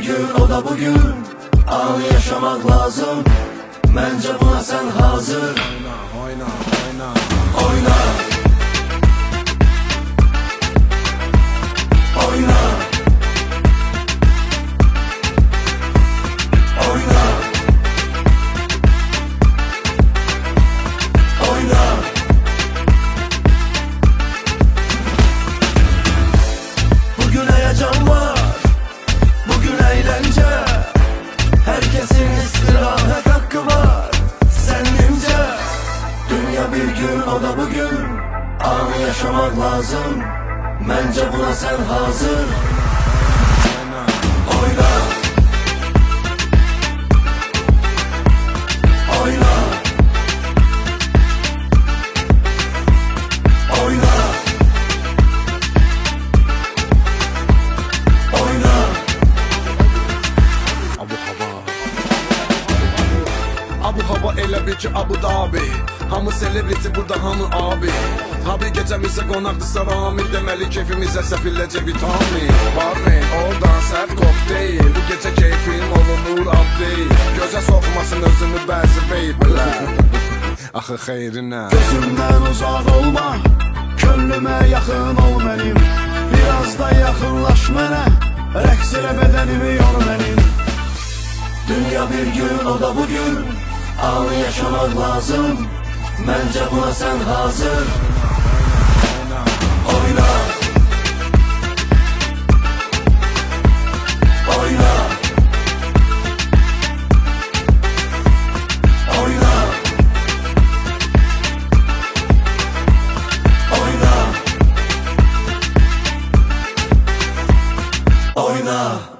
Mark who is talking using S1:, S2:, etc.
S1: gün o da bugün. Anı yaşamak lazım. Bence buna sen hazır.
S2: Oyna, oyna,
S1: oyna. Oyna. Oyna. Oyna. Bugün heyecan var, bugün eğlence. Herkesin istirahat hakkı var, senince. Dünya bir gün o da bugün. Anı yaşamak lazım. Bence buna sen hazır. Oyna. Oyna. Oyna. Oyna.
S2: Abu hava elə bil ki Abu Dhabi. Hamı celebrity burada, hamı abi. Tabi gecəmizə qonaqdırsa Rami. Deməli keyfimizə səpilləcə vitamin. Barmen, oradan sərt kokteyl. Bu gecə keyfim olunur abdeyl. Gözə soxmasın özünü bəzi beybələr. Axı xeyrinə.
S1: Gözümdən uzaq olma, könlümə yaxın ol mənim. Biraz da yaxınlaş mənə, rəqs elə bədənimi yor mənim. Dünya bir gün o da bugün. Anı yaşamak lazım. Bence buna sen hazır. Oyna. Oyna. Oyna. Oyna. Oyna.